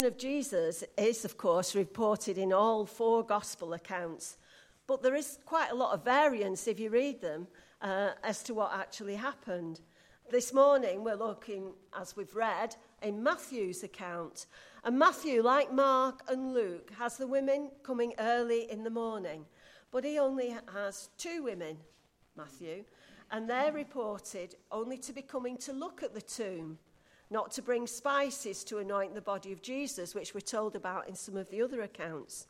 Of Jesus is, of course, reported in all 4 gospel accounts, but there is quite a lot of variance if you read them as to what actually happened. This morning we're looking, as we've read, in Matthew's account. And Matthew, like Mark and Luke, has the women coming early in the morning, but he only has 2 women, Matthew, and they're reported only to be coming to look at the tomb, not to bring spices to anoint the body of Jesus, which we're told about in some of the other accounts.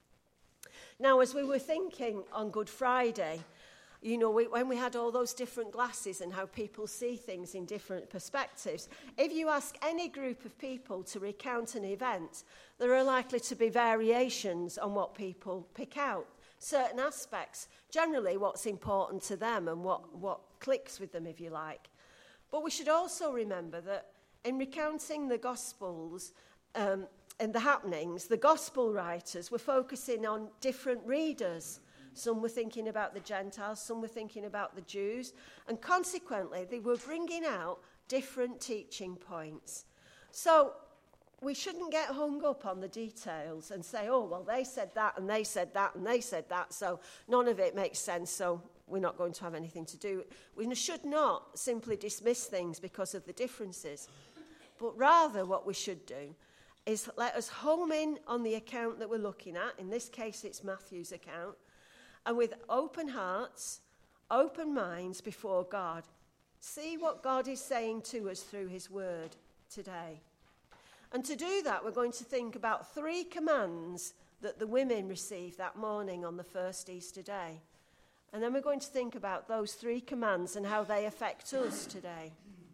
Now, as we were thinking on Good Friday, you know, when we had all those different glasses and how people see things in different perspectives, if you ask any group of people to recount an event, there are likely to be variations on what people pick out. Certain aspects, generally what's important to them and what clicks with them, if you like. But we should also remember that in recounting the Gospels and the happenings, the Gospel writers were focusing on different readers. Some were thinking about the Gentiles, some were thinking about the Jews, and consequently they were bringing out different teaching points. So we shouldn't get hung up on the details and say, oh, well, they said that, and they said that, and they said that, so none of it makes sense, so we're not going to have anything to do. We should not simply dismiss things because of the differences. But rather what we should do is let us home in on the account that we're looking at. In this case, it's Matthew's account. And with open hearts, open minds before God, see what God is saying to us through his word today. And to do that, we're going to think about 3 commands that the women received that morning on the first Easter day. And then we're going to think about those 3 commands and how they affect us today.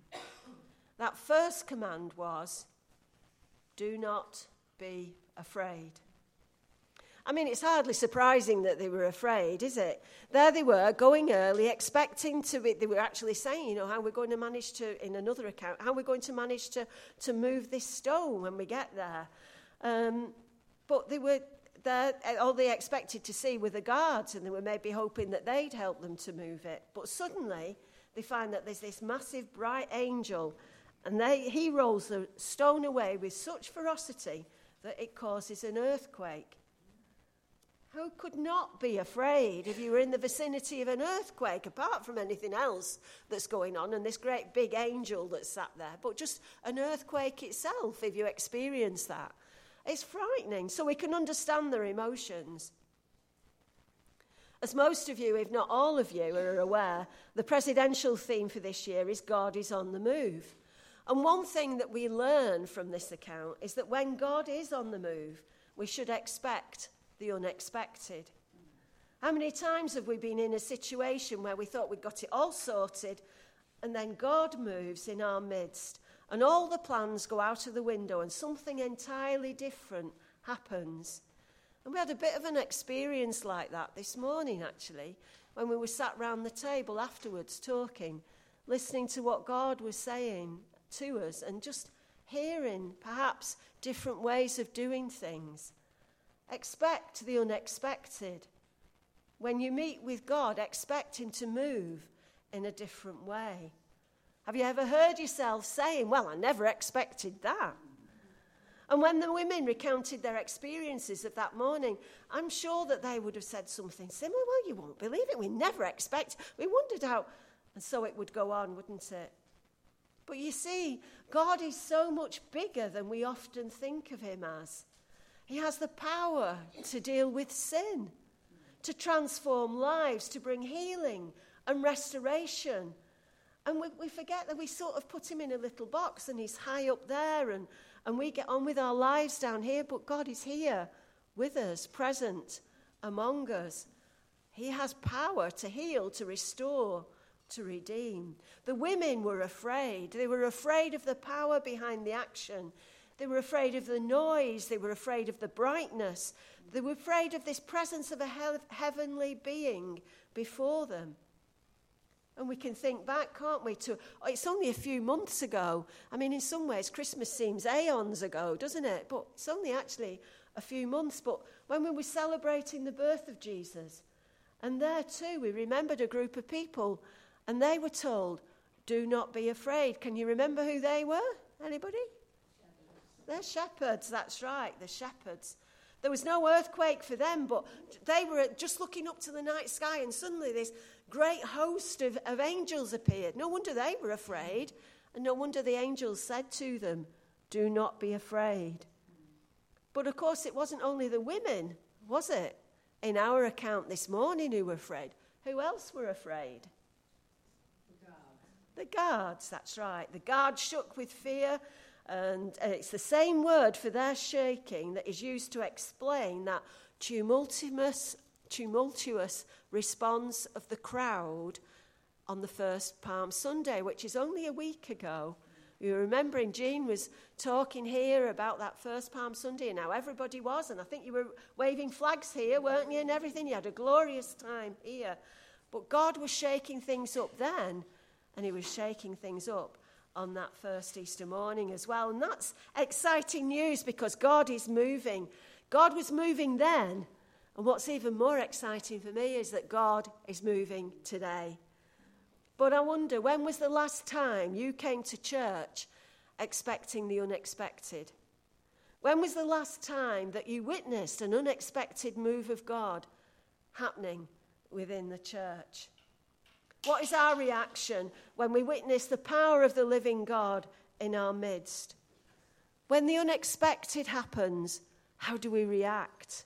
That first command was, do not be afraid. I mean, it's hardly surprising that they were afraid, is it? There they were, going early, expecting to be, they were actually saying, you know, how we're going to manage to, in another account, how we're going to manage to move this stone when we get there. But they were there, all they expected to see were the guards, and they were maybe hoping that they'd help them to move it. But suddenly, they find that there's this massive, bright angel, and he rolls the stone away with such ferocity that it causes an earthquake. Who could not be afraid if you were in the vicinity of an earthquake, apart from anything else that's going on and this great big angel that's sat there? But just an earthquake itself, if you experience that, it's frightening. So we can understand their emotions. As most of you, if not all of you, are aware, the presidential theme for this year is God is on the move. And one thing that we learn from this account is that when God is on the move, we should expect the unexpected. How many times have we been in a situation where we thought we'd got it all sorted, and then God moves in our midst, and all the plans go out of the window, and something entirely different happens? And we had a bit of an experience like that this morning, actually, when we were sat round the table afterwards talking, listening to what God was saying to us, and just hearing perhaps different ways of doing things. Expect the unexpected. When you meet with God, expect him to move in a different way. Have you ever heard yourself saying, well, I never expected that? And when the women recounted their experiences of that morning, I'm sure that they would have said something similar. Well, you won't believe it. We never expect. We wondered how. And so it would go on, wouldn't it? But you see, God is so much bigger than we often think of him as. He has the power to deal with sin, to transform lives, to bring healing and restoration. And we forget that we sort of put him in a little box and he's high up there and we get on with our lives down here, but God is here with us, present among us. He has power to heal, to restore, to redeem. The women were afraid. They were afraid of the power behind the action. They were afraid of the noise. They were afraid of the brightness. They were afraid of this presence of a heavenly being before them. And we can think back, can't we, to, it's only a few months ago. I mean, in some ways, Christmas seems aeons ago, doesn't it? But it's only actually a few months. But when we were celebrating the birth of Jesus, and there too, we remembered a group of people, and they were told, do not be afraid. Can you remember who they were? Anybody? They're shepherds, that's right, the shepherds. There was no earthquake for them, but they were just looking up to the night sky, and suddenly this great host of angels appeared. No wonder they were afraid, and no wonder the angels said to them, "Do not be afraid." But of course, it wasn't only the women, was it? In our account this morning who were afraid. Who else were afraid? The guards, that's right. The guards shook with fear, and it's the same word for their shaking that is used to explain that tumultuous response of the crowd on the first Palm Sunday, which is only a week ago. You remember, Jean was talking here about that first Palm Sunday and how everybody was, and I think you were waving flags here, weren't you, and everything. You had a glorious time here. But God was shaking things up then, and he was shaking things up on that first Easter morning as well. And that's exciting news because God is moving. God was moving then, and what's even more exciting for me is that God is moving today. But I wonder, when was the last time you came to church expecting the unexpected? When was the last time that you witnessed an unexpected move of God happening within the church? What is our reaction when we witness the power of the living God in our midst? When the unexpected happens, how do we react?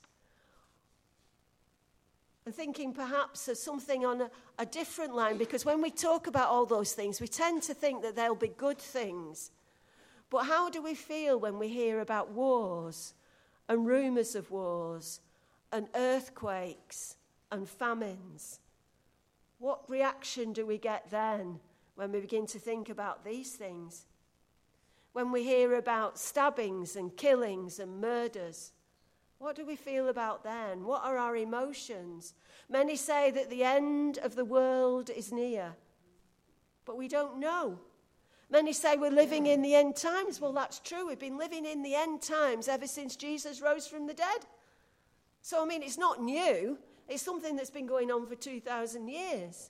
And thinking perhaps of something on a different line, because when we talk about all those things, we tend to think that they'll be good things. But how do we feel when we hear about wars and rumours of wars and earthquakes and famines? What reaction do we get then when we begin to think about these things? When we hear about stabbings and killings and murders, what do we feel about then? What are our emotions? Many say that the end of the world is near, but we don't know. Many say we're living in the end times. Well, that's true. We've been living in the end times ever since Jesus rose from the dead. So, I mean, it's not new. It's something that's been going on for 2,000 years.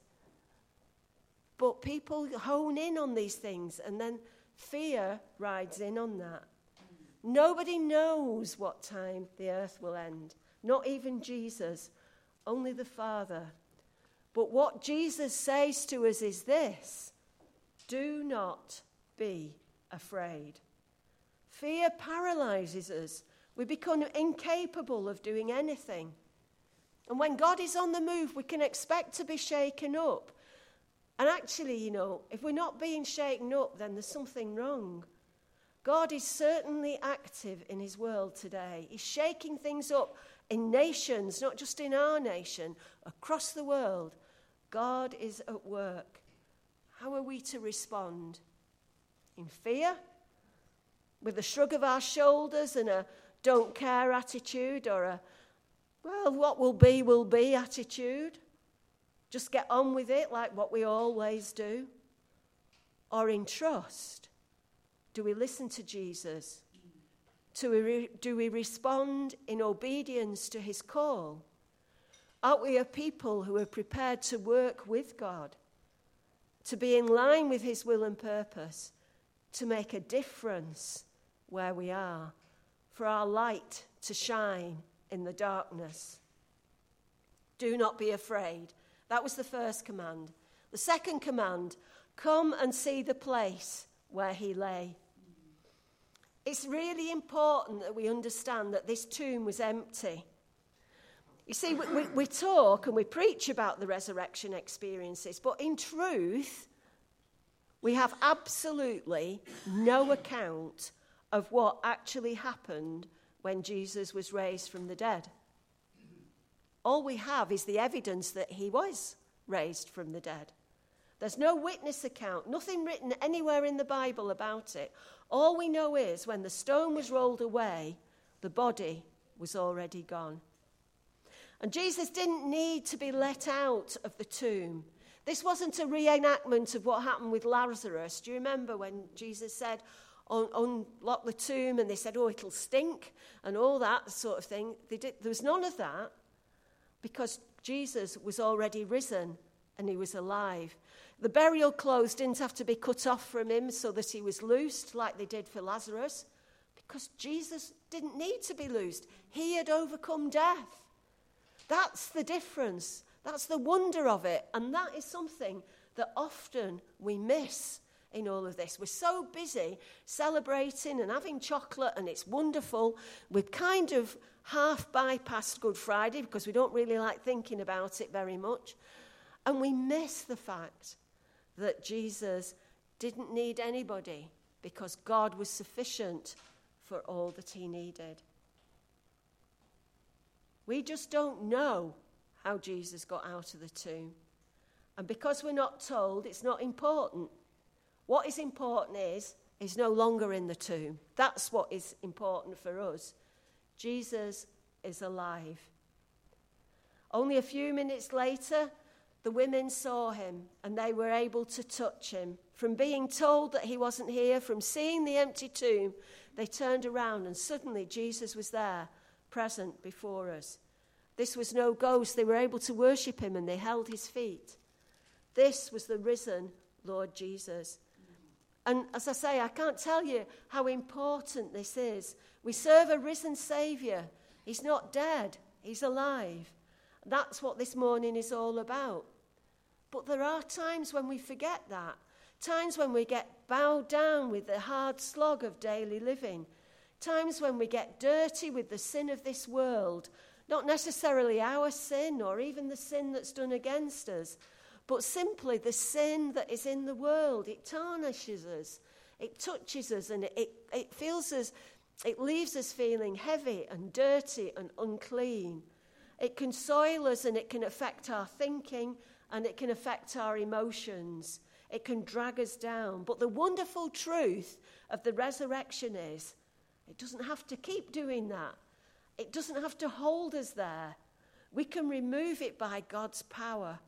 But people hone in on these things, and then fear rides in on that. Nobody knows what time the earth will end. Not even Jesus, only the Father. But what Jesus says to us is this: do not be afraid. Fear paralyzes us. We become incapable of doing anything. And when God is on the move, we can expect to be shaken up. And actually, if we're not being shaken up, then there's something wrong. God is certainly active in his world today. He's shaking things up in nations, not just in our nation, across the world. God is at work. How are we to respond? In fear? With a shrug of our shoulders and a don't care attitude, or a, well, what will be attitude? Just get on with it like what we always do? Or in trust? Do we listen to Jesus? Do we respond in obedience to his call? Aren't we a people who are prepared to work with God, to be in line with his will and purpose, to make a difference where we are, for our light to shine in the darkness? Do not be afraid. That was the first command. The second command, come and see the place where he lay. It's really important that we understand that this tomb was empty. You see, we talk and we preach about the resurrection experiences, but in truth, we have absolutely no account of what actually happened when Jesus was raised from the dead. All we have is the evidence that he was raised from the dead. There's no witness account, nothing written anywhere in the Bible about it. All we know is when the stone was rolled away, the body was already gone. And Jesus didn't need to be let out of the tomb. This wasn't a reenactment of what happened with Lazarus. Do you remember when Jesus said, unlock the tomb, and they said, oh, it'll stink, and all that sort of thing? There was none of that, because Jesus was already risen and he was alive. The burial clothes didn't have to be cut off from him so that he was loosed like they did for Lazarus, Because Jesus didn't need to be loosed. He had overcome death. That's the difference. That's the wonder of it. And that is something that often we miss in all of this. We're so busy celebrating and having chocolate, and it's wonderful. We've kind of half bypassed Good Friday because we don't really like thinking about it very much. And we miss the fact that Jesus didn't need anybody because God was sufficient for all that he needed. We just don't know how Jesus got out of the tomb. And because we're not told, it's not important. What is important is he's no longer in the tomb. That's what is important for us. Jesus is alive. Only a few minutes later, the women saw him and they were able to touch him. From being told that he wasn't here, from seeing the empty tomb, they turned around and suddenly Jesus was there, present before us. This was no ghost. They were able to worship him and they held his feet. This was the risen Lord Jesus. And as I say, I can't tell you how important this is. We serve a risen Saviour. He's not dead. He's alive. That's what this morning is all about. But there are times when we forget that. Times when we get bowed down with the hard slog of daily living. Times when we get dirty with the sin of this world. Not necessarily our sin or even the sin that's done against us, but simply the sin that is in the world. It tarnishes us, it touches us, and it feels as it leaves us feeling heavy and dirty and unclean. It can soil us and it can affect our thinking and it can affect our emotions. It can drag us down. But the wonderful truth of the resurrection is it doesn't have to keep doing that. It doesn't have to hold us there. We can remove it by God's power.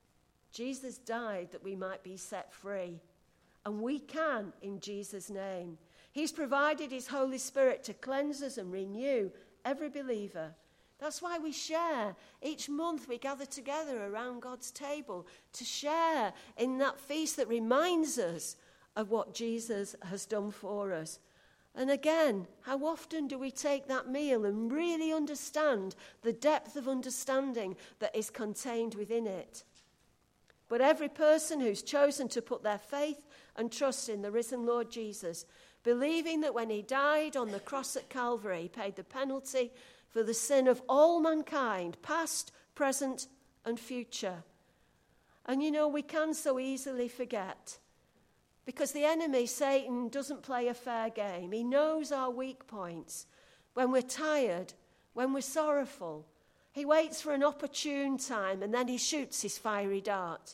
Jesus died that we might be set free. And we can in Jesus' name. He's provided his Holy Spirit to cleanse us and renew every believer. That's why we share. Each month we gather together around God's table to share in that feast that reminds us of what Jesus has done for us. And again, how often do we take that meal and really understand the depth of understanding that is contained within it? But every person who's chosen to put their faith and trust in the risen Lord Jesus, believing that when he died on the cross at Calvary, he paid the penalty for the sin of all mankind, past, present, and future. And you know, we can so easily forget. Because the enemy, Satan, doesn't play a fair game. He knows our weak points. When we're tired, when we're sorrowful, he waits for an opportune time and then he shoots his fiery dart.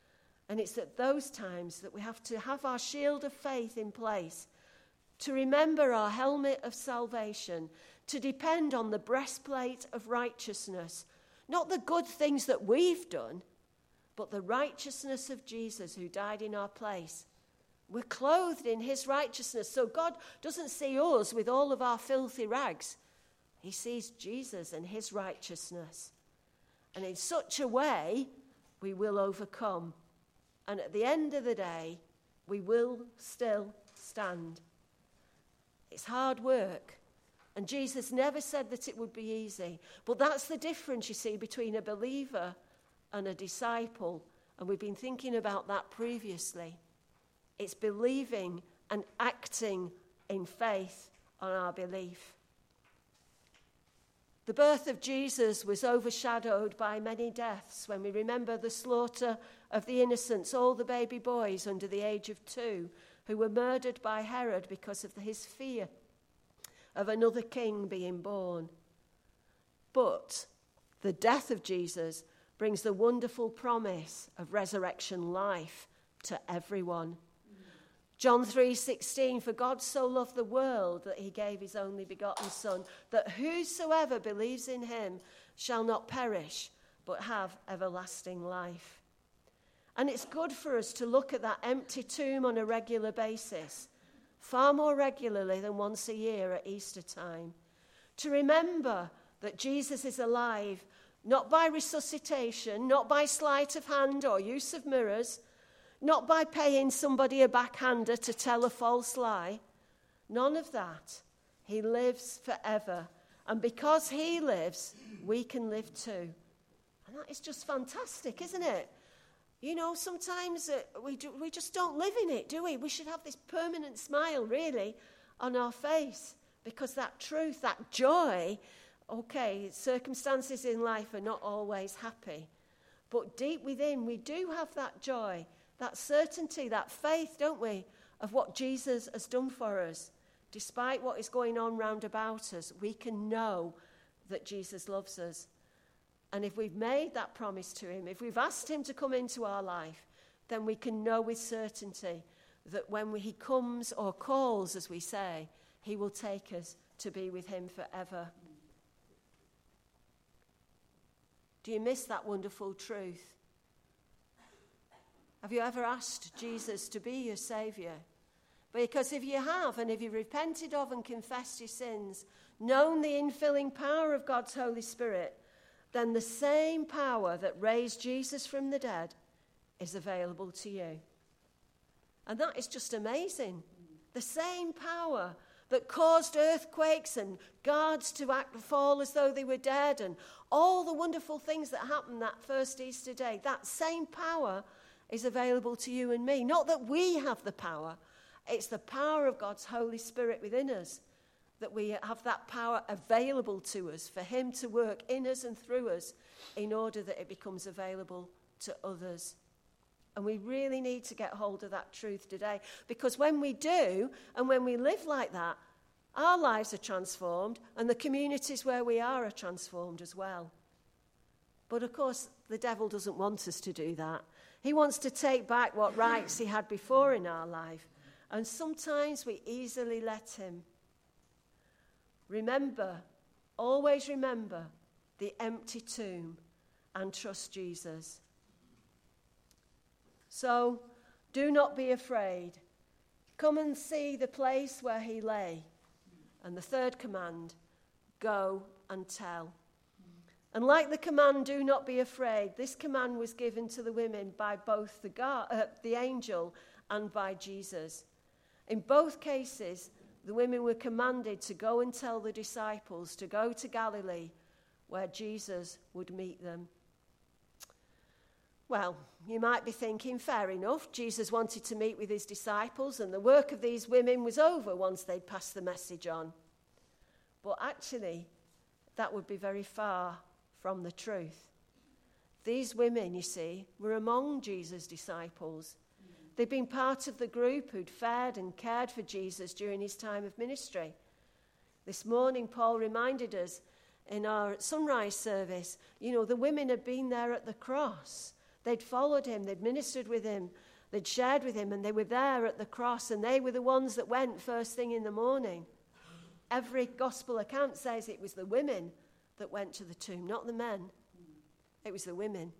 And it's at those times that we have to have our shield of faith in place, to remember our helmet of salvation, to depend on the breastplate of righteousness, not the good things that we've done, but the righteousness of Jesus who died in our place. We're clothed in his righteousness. So God doesn't see us with all of our filthy rags. He sees Jesus and his righteousness. And in such a way, we will overcome. And at the end of the day, we will still stand. It's hard work. And Jesus never said that it would be easy. But that's the difference, you see, between a believer and a disciple. And we've been thinking about that previously. It's believing and acting in faith on our belief. The birth of Jesus was overshadowed by many deaths when we remember the slaughter of the innocents, all the baby boys under the age of 2 who were murdered by Herod because of his fear of another king being born. But the death of Jesus brings the wonderful promise of resurrection life to everyone. John 3:16, for God so loved the world that he gave his only begotten Son, that whosoever believes in him shall not perish, but have everlasting life. And it's good for us to look at that empty tomb on a regular basis, far more regularly than once a year at Easter time, to remember that Jesus is alive, not by resuscitation, not by sleight of hand or use of mirrors, not by paying somebody a backhander to tell a false lie. None of that. He lives forever. And because he lives, we can live too. And that is just fantastic, isn't it? You know, sometimes we just don't live in it, do we? We should have this permanent smile, really, on our face. Because that truth, that joy, okay, circumstances in life are not always happy. But deep within, we do have that joy, that certainty, that faith, don't we, of what Jesus has done for us. Despite what is going on round about us, we can know that Jesus loves us. And if we've made that promise to him, if we've asked him to come into our life, then we can know with certainty that when he comes or calls, as we say, he will take us to be with him forever. Do you miss that wonderful truth? Have you ever asked Jesus to be your Saviour? Because if you have, and if you've repented of and confessed your sins, known the infilling power of God's Holy Spirit, then the same power that raised Jesus from the dead is available to you. And that is just amazing. The same power that caused earthquakes and guards to fall as though they were dead, and all the wonderful things that happened that first Easter day, that same power is available to you and me. Not that we have the power, it's the power of God's Holy Spirit within us, that we have that power available to us for him to work in us and through us in order that it becomes available to others. And we really need to get hold of that truth today, because when we do, and when we live like that, our lives are transformed, and the communities where we are transformed as well. But of course, the devil doesn't want us to do that. He wants to take back what rights he had before in our life, and sometimes we easily let him. Remember, always remember the empty tomb and trust Jesus. So, do not be afraid. Come and see the place where he lay. And the third command, go and tell. And like the command, do not be afraid, this command was given to the women by both the angel and by Jesus. In both cases, the women were commanded to go and tell the disciples to go to Galilee, where Jesus would meet them. Well, you might be thinking, fair enough, Jesus wanted to meet with his disciples, and the work of these women was over once they'd passed the message on. But actually, that would be very far from the truth. These women, you see, were among Jesus' disciples. They'd been part of the group who'd fed and cared for Jesus during his time of ministry. This morning, Paul reminded us in our sunrise service, you know, the women had been there at the cross. They'd followed him, they'd ministered with him, they'd shared with him, and they were there at the cross, and they were the ones that went first thing in the morning. Every gospel account says it was the women that went to the tomb, not the men. It was the women.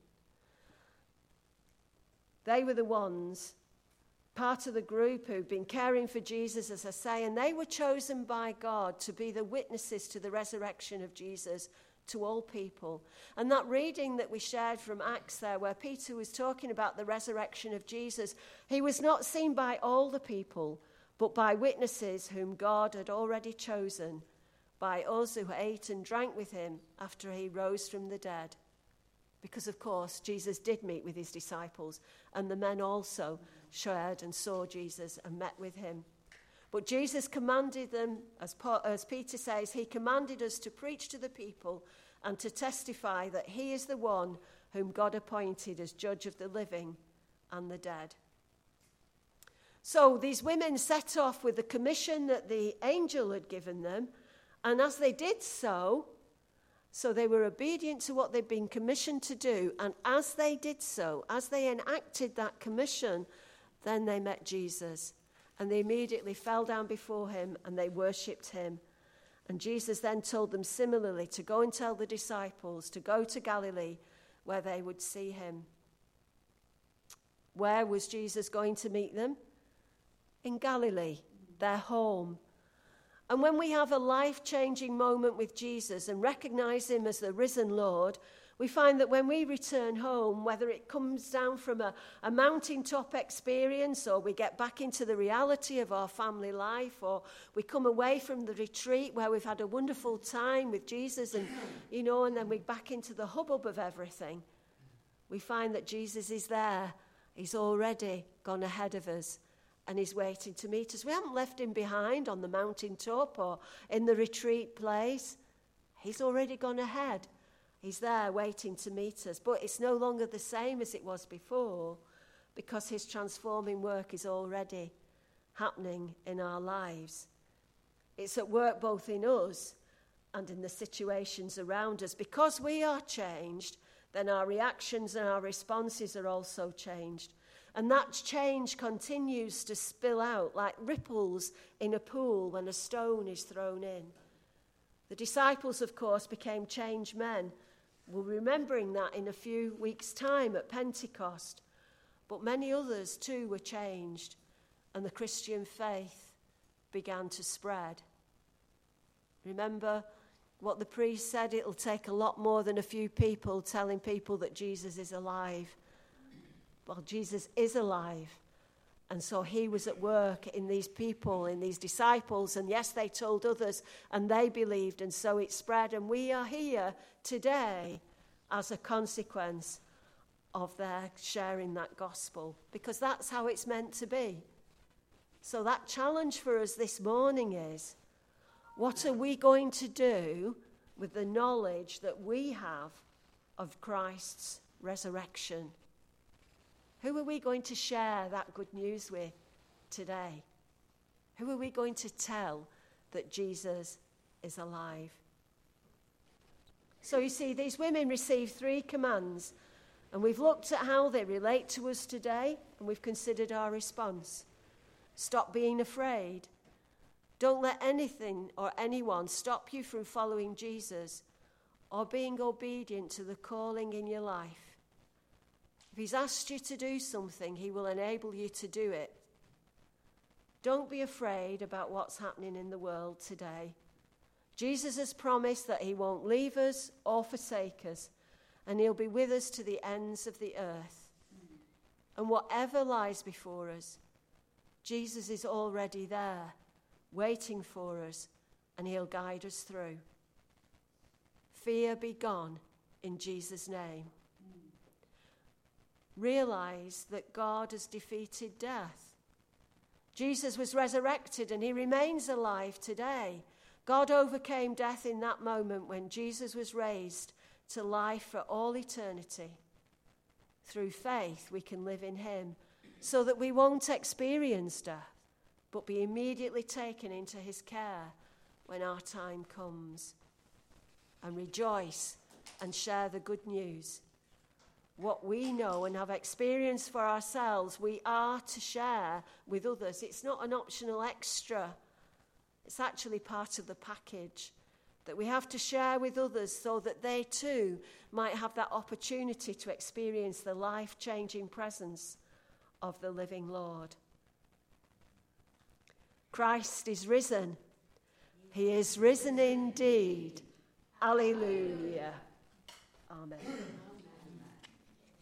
They were the ones, part of the group who'd been caring for Jesus, as I say, and they were chosen by God to be the witnesses to the resurrection of Jesus to all people. And that reading that we shared from Acts there, where Peter was talking about the resurrection of Jesus, he was not seen by all the people, but by witnesses whom God had already chosen, by us who ate and drank with him after he rose from the dead. Because, of course, Jesus did meet with his disciples, and the men also shared and saw Jesus and met with him. But Jesus commanded them, as Peter says, he commanded us to preach to the people and to testify that he is the one whom God appointed as judge of the living and the dead. So these women set off with the commission that the angel had given them, and as they did so they were obedient to what they'd been commissioned to do, and as they did so, as they enacted that commission, then they met Jesus. And they immediately fell down before him and they worshipped him. And Jesus then told them similarly to go and tell the disciples to go to Galilee where they would see him. Where was Jesus going to meet them? In Galilee, their home. And when we have a life-changing moment with Jesus and recognize him as the risen Lord, We find that when we return home, whether it comes down from a mountaintop experience, or we get back into the reality of our family life, or we come away from the retreat where we've had a wonderful time with Jesus and then we're back into the hubbub of everything, we find that Jesus is there. He's already gone ahead of us and he's waiting to meet us. We haven't left him behind on the mountaintop or in the retreat place. He's already gone ahead. He's there waiting to meet us. But it's no longer the same as it was before because his transforming work is already happening in our lives. It's at work both in us and in the situations around us. Because we are changed, then our reactions and our responses are also changed. And that change continues to spill out like ripples in a pool when a stone is thrown in. The disciples, of course, became changed men. We're remembering that in a few weeks' time at Pentecost. But many others too were changed, and the Christian faith began to spread. Remember what the priest said, it'll take a lot more than a few people telling people that Jesus is alive. Well, Jesus is alive. And so he was at work in these people, in these disciples. And yes, they told others and they believed. And so it spread. And we are here today as a consequence of their sharing that gospel. Because that's how it's meant to be. So that challenge for us this morning is, what are we going to do with the knowledge that we have of Christ's resurrection? Who are we going to share that good news with today? Who are we going to tell that Jesus is alive? So you see, these women received 3 commands, and we've looked at how they relate to us today, and we've considered our response. Stop being afraid. Don't let anything or anyone stop you from following Jesus or being obedient to the calling in your life. If he's asked you to do something, he will enable you to do it. Don't be afraid about what's happening in the world today. Jesus has promised that he won't leave us or forsake us, and he'll be with us to the ends of the earth. And whatever lies before us, Jesus is already there, waiting for us, and he'll guide us through. Fear be gone in Jesus' name. Realize that God has defeated death. Jesus was resurrected and he remains alive today. God overcame death in that moment when Jesus was raised to life for all eternity. Through faith, we can live in him so that we won't experience death, but be immediately taken into his care when our time comes. And rejoice and share the good news. What we know and have experienced for ourselves, we are to share with others. It's not an optional extra. It's actually part of the package that we have to share with others so that they too might have that opportunity to experience the life-changing presence of the living Lord. Christ is risen. He is risen indeed. Alleluia. Amen.